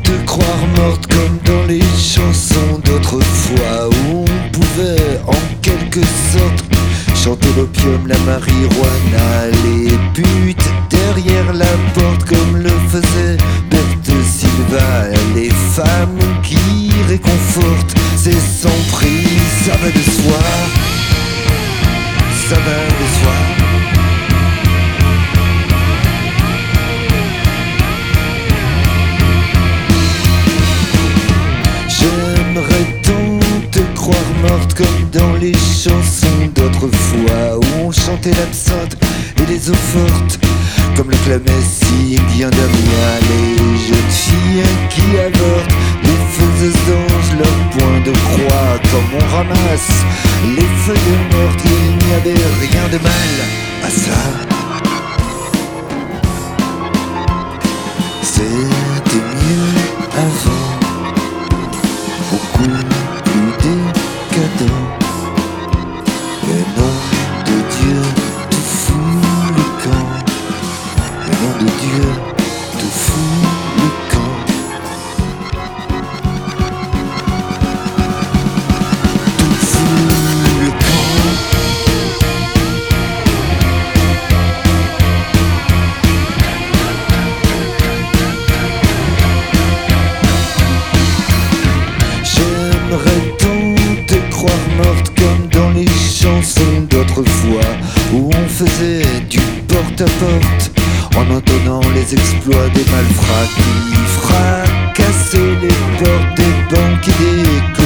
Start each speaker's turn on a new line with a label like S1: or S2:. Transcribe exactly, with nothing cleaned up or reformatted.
S1: te croire morte comme dans les chansons d'autrefois, où on pouvait en quelque sorte chanter l'opium, la marijuana, les putes derrière la porte comme le faisait Berthe Silva, les femmes qui réconfortent, c'est sans prix, ça va de soi, ça va de soi. J'aimerais tant te croire morte comme dans les chansons d'autrefois, où on chantait l'absinthe et les eaux fortes, comme le clamait si indien Damien, les jeunes filles qui avortent, les faiseuses d'anges, leur point de croix, comme on ramasse les feuilles mortes, il n'y avait rien de mal à ça. C'était mieux avant, beaucoup plus décadent. Le nom de Dieu tout fout le camp. Le nom de Dieu tout fout le camp. Tout fout le camp. J'aimerais tant te croire morte comme dans les chansons d'autrefois, où on faisait du porte-à-porte en entonnant les exploits des malfrats qui fracassaient les portes des banques et des